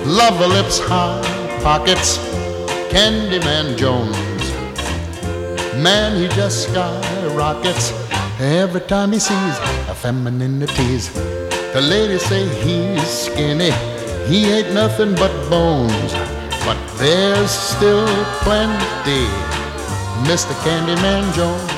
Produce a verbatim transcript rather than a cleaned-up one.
lover lips, high pockets, Candyman Jones. Man, he just skyrockets every time he sees a femininities. The ladies say he's skinny, he ain't nothing but bones. But there's still plenty, Mister Candyman Jones.